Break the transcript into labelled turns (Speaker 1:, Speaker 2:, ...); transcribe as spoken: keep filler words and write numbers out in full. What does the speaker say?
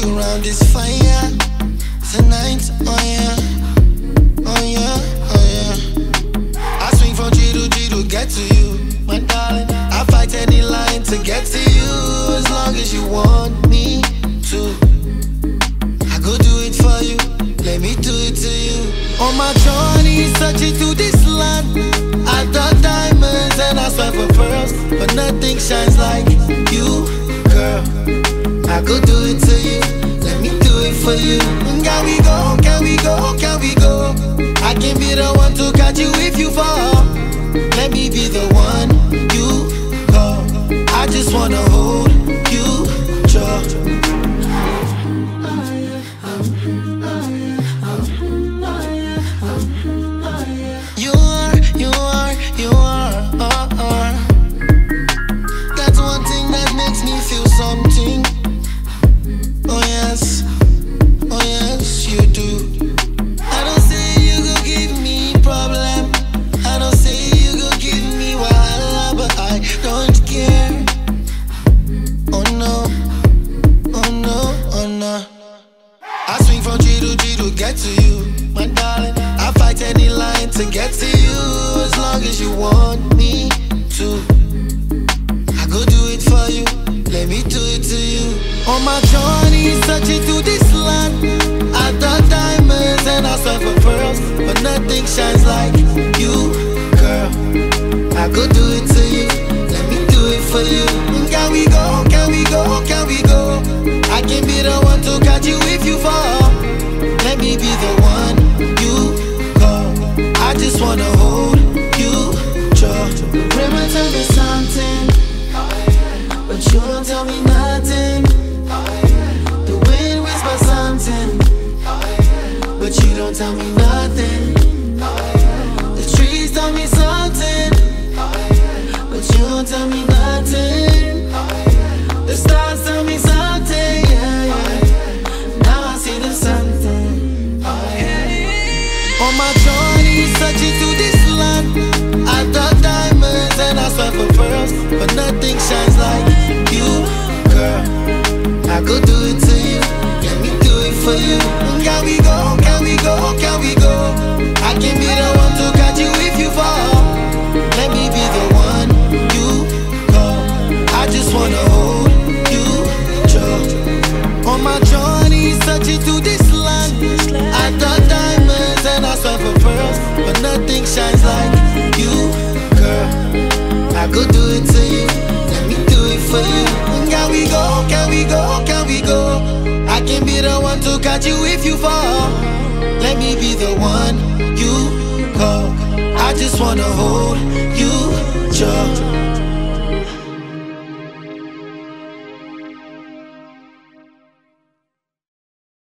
Speaker 1: you around this fire tonight, oh yeah, oh yeah, oh yeah. I swing from G to G to get to you, my darling. I fight any line to get to you, as long as you want me to. I go do it for you, let me do it to you. On my journey, searching through this land, I thought diamonds and I swear for pearls, but nothing shines like you, girl. I go do it to you, let me do it for you. Can we go, can we go, can we go? I can be the one to catch you if you fall. Let me be the one you call. I just wanna hold you, jaw. You are, you are, you are, uh, uh. That's one thing that makes me feel something. Oh yes, oh yes, you do. I don't say you go give me problem, I don't say you go give me wahala, but I don't care. Oh no, oh no, oh no. I swing from G to G to get to you, my darling. I fight any line to get to you, as long as you want me to. I go do it for you, let me do it to you. On my journey, searching through this land, I thought diamonds and I swear for pearls, but nothing shines like you, girl. I go do it to you, let me do it for you. Can we go, can we go, can we go? I can be the one to catch you if you fall. Let me be the one you call. I just wanna hold you, jaw. River tell me something, but you don't tell me nothing. The wind whispers something, but you don't tell me nothing. The trees tell me something, but you don't tell me nothing. The stars tell me something, yeah, yeah. Now I see the something. On my journey, searching through this land, I thought diamonds and I swear for pearls, but nothing shines like you, girl. I go do it to you, let me do it for you. Can we go, can we go, can we go? I can be the one to catch you if you fall. Let me be the one you call. I just wanna hold you, jaw. On my journey, searching through this land, I thought diamonds and I swear for pearls, but nothing shines like you, girl. I go do it to you, let me do it for you. Can we go, can we go, can we go? I can be the one to catch you if you fall. Let me be the one you call. I just wanna hold